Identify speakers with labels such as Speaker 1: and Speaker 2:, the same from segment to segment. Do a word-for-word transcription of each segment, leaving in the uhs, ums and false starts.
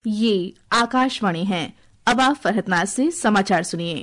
Speaker 1: ये आकाशवाणी है। अब आप फरहतनाज से समाचार सुनिए।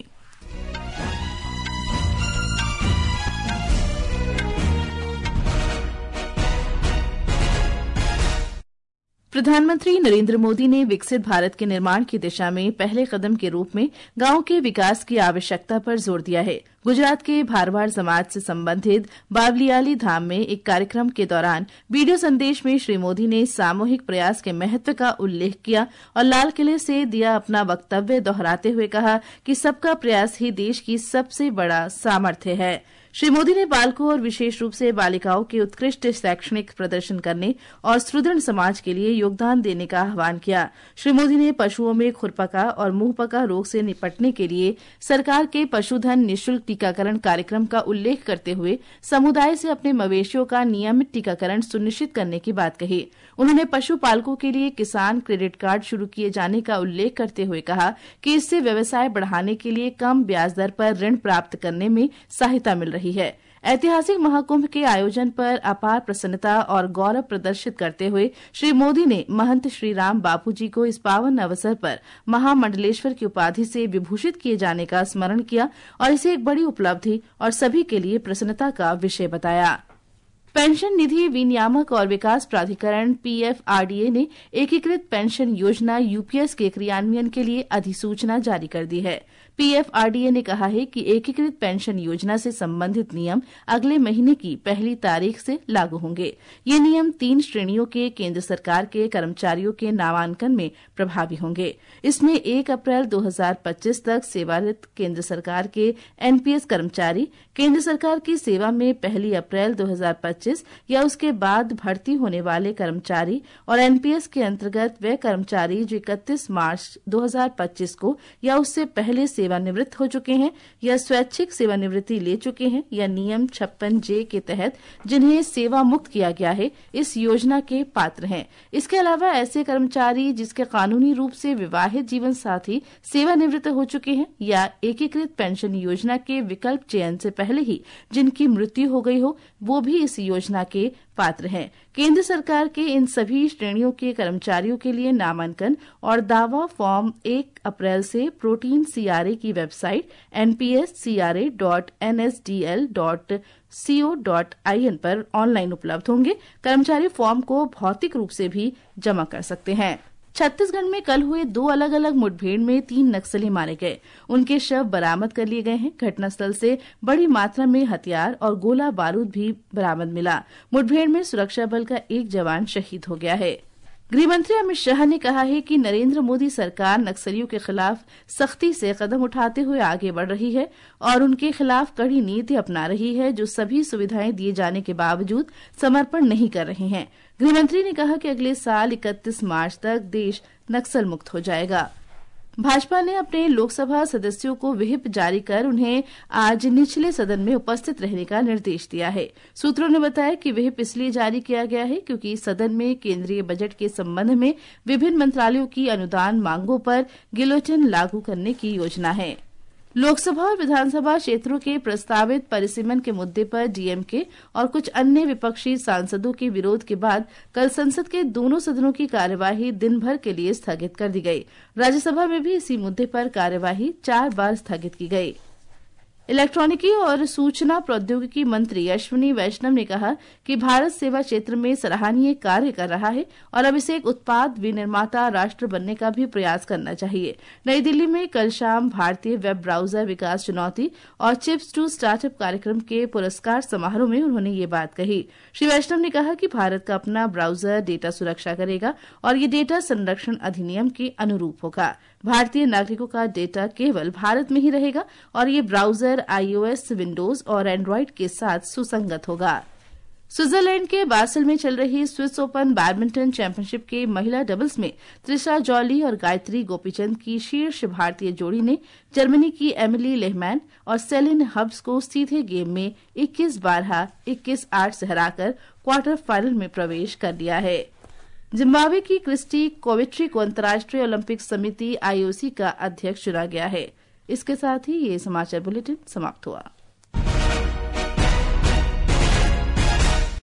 Speaker 1: प्रधानमंत्री नरेंद्र मोदी ने विकसित भारत के निर्माण की दिशा में पहले कदम के रूप में गांव के विकास की आवश्यकता पर जोर दिया है। गुजरात के भारवाड़ समाज से संबंधित बावलियाली धाम में एक कार्यक्रम के दौरान वीडियो संदेश में श्री मोदी ने सामूहिक प्रयास के महत्व का उल्लेख किया और लाल किले से दिया अपना वक्तव्य दोहराते हुए कहा कि सबका प्रयास ही देश की सबसे बड़ा सामर्थ्य है। श्री मोदी ने बालकों और विशेष रूप से बालिकाओं के उत्कृष्ट शैक्षणिक प्रदर्शन करने और सुदृढ़ समाज के लिए योगदान देने का आह्वान किया। श्री मोदी ने पशुओं में खुरपका और मुंहपका रोग से निपटने के लिए सरकार के पशुधन निःशुल्क टीकाकरण कार्यक्रम का उल्लेख करते हुए समुदाय से अपने मवेशियों का नियमित टीकाकरण सुनिश्चित करने की बात कही। उन्होंने पशुपालकों के लिए किसान क्रेडिट कार्ड शुरू किए जाने का उल्लेख करते हुए कहा कि इससे व्यवसाय बढ़ाने के लिए कम ब्याज दर पर ऋण प्राप्त करने में सहायता मिल रही है। ऐतिहासिक महाकुंभ के आयोजन पर अपार प्रसन्नता और गौरव प्रदर्शित करते हुए श्री मोदी ने महंत श्री राम बापू जी को इस पावन अवसर पर महामंडलेश्वर की उपाधि से विभूषित किए जाने का स्मरण किया और इसे एक बड़ी उपलब्धि और सभी के लिए प्रसन्नता का विषय बताया। पेंशन निधि विनियामक और विकास प्राधिकरण पीएफआरडीए ने एकीकृत पेंशन योजना यूपीएस के क्रियान्वयन के लिए अधिसूचना जारी कर दी है। पीएफआरडीए ने कहा है कि एकीकृत पेंशन योजना से संबंधित नियम अगले महीने की पहली तारीख से लागू होंगे। ये नियम तीन श्रेणियों के केंद्र सरकार के कर्मचारियों के नामांकन में प्रभावी होंगे। इसमें एक अप्रैल दो हज़ार पच्चीस तक सेवारत केंद्र सरकार के एनपीएस कर्मचारी केंद्र सरकार की सेवा में पहली अप्रैल दो हज़ार पच्चीस या उसके बाद भर्ती होने वाले कर्मचारी और एनपीएस के अंतर्गत वे कर्मचारी जो इकतीस मार्च दो हज़ार पच्चीस को या उससे पहले सेवानिवृत्त हो चुके हैं या स्वैच्छिक सेवानिवृत्ति ले चुके हैं या नियम छप्पन जे के तहत जिन्हें सेवा मुक्त किया गया है, इस योजना के पात्र हैं। इसके अलावा ऐसे कर्मचारी जिसके कानूनी रूप से विवाहित जीवन साथी सेवानिवृत्त हो चुके हैं या एकीकृत पेंशन योजना के विकल्प चयन से पहले ही जिनकी मृत्यु हो गई हो, वो भी इस योजना के पात्र हैं। केंद्र सरकार के इन सभी श्रेणियों के कर्मचारियों के लिए नामांकन और दावा फॉर्म एक अप्रैल से प्रोटीन सीआरए की website N P S C R A dot N S D L dot C O dot I N पर ऑनलाइन उपलब्ध होंगे। कर्मचारी फॉर्म को भौतिक रूप से भी जमा कर सकते हैं। छत्तीसगढ़ में कल हुए दो अलग अलग मुठभेड़ में तीन नक्सली मारे गए। उनके शव बरामद कर लिए गए हैं। घटनास्थल से बड़ी मात्रा में हथियार और गोला बारूद भी बरामद मिला। मुठभेड़ में सुरक्षा बल का एक जवान शहीद हो गया है। गृहमंत्री अमित शाह ने कहा है कि नरेंद्र मोदी सरकार नक्सलियों के खिलाफ सख्ती से कदम उठाते हुए आगे बढ़ रही है और उनके खिलाफ कड़ी नीति अपना रही है, जो सभी सुविधाएं दिए जाने के बावजूद समर्पण नहीं कर रहे हैं। गृहमंत्री ने कहा कि अगले साल इकतीस मार्च तक देश नक्सल मुक्त हो जाएगा। भाजपा ने अपने लोकसभा सदस्यों को व्हिप जारी कर उन्हें आज निचले सदन में उपस्थित रहने का निर्देश दिया है। सूत्रों ने बताया कि व्हिप इसलिए जारी किया गया है क्योंकि सदन में केंद्रीय बजट के संबंध में विभिन्न मंत्रालयों की अनुदान मांगों पर गिलोटिन लागू करने की योजना है। लोकसभा और विधानसभा क्षेत्रों के प्रस्तावित परिसीमन के मुद्दे पर डीएमके और कुछ अन्य विपक्षी सांसदों के विरोध के बाद कल संसद के दोनों सदनों की कार्यवाही दिन भर के लिए स्थगित कर दी गई। राज्यसभा में भी इसी मुद्दे पर कार्यवाही चार बार स्थगित की गई। इलेक्ट्रॉनिकी और सूचना प्रौद्योगिकी मंत्री अश्विनी वैष्णव ने कहा कि भारत सेवा क्षेत्र में सराहनीय कार्य कर रहा है और अब इसे एक उत्पाद विनिर्माता राष्ट्र बनने का भी प्रयास करना चाहिए। नई दिल्ली में कल शाम भारतीय वेब ब्राउजर विकास चुनौती और चिप्स टू स्टार्टअप कार्यक्रम के पुरस्कार समारोह में उन्होंने ये बात कही। श्री वैष्णव ने कहा कि भारत का अपना ब्राउजर डेटा सुरक्षा करेगा और ये डेटा संरक्षण अधिनियम के अनुरूप होगा। भारतीय नागरिकों का डेटा केवल भारत में ही रहेगा और ये ब्राउजर आईओएस, विंडोज और एंड्रॉइड के साथ सुसंगत होगा। स्विट्जरलैंड के बासेल में चल रही स्विस ओपन बैडमिंटन चैंपियनशिप के महिला डबल्स में त्रिशा जॉली और गायत्री गोपीचंद की शीर्ष भारतीय जोड़ी ने जर्मनी की एमिली लेहमैन और सेलिन हब्स को सीधे गेम में इक्कीस बारह, इक्कीस आठ से हराकर क्वार्टर फाइनल में प्रवेश कर लिया है। जिम्बाब्वे की क्रिस्टी कोविट्री को अंतर्राष्ट्रीय ओलंपिक समिति आईओसी का अध्यक्ष चुना गया है। इसके साथ ही ये समाचार बुलेटिन समाप्त हुआ।